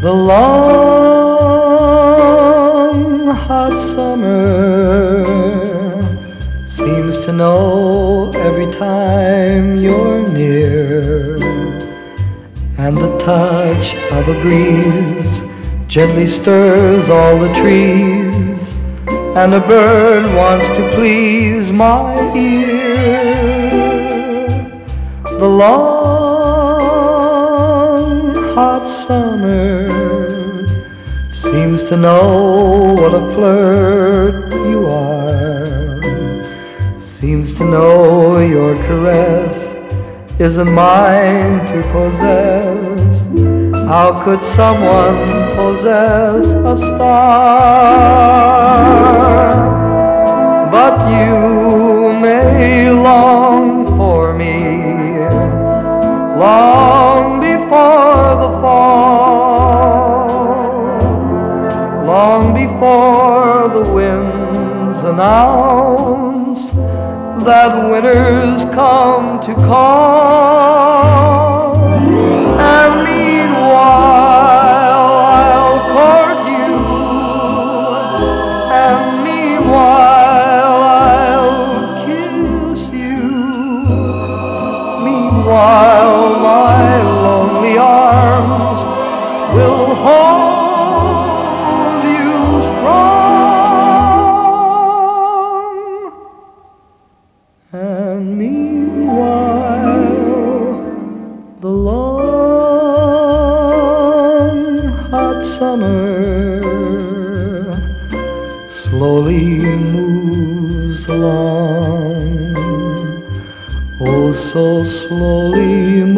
The long hot summer seems to know every time you're near, and the touch of a breeze gently stirs all the trees, and a bird wants to please my ear. The long hot summer seems to know what a flirt you are, seems to know your caress isn't mine to possess. How could someone possess a star? But you may long for me long before the fall, long before the winds announce that winter's come to call. And meanwhile I'll court you, and meanwhile I'll kiss you. Meanwhile my lonely arms will hold you strong. And meanwhile the long hot summer slowly moves along, oh so slowly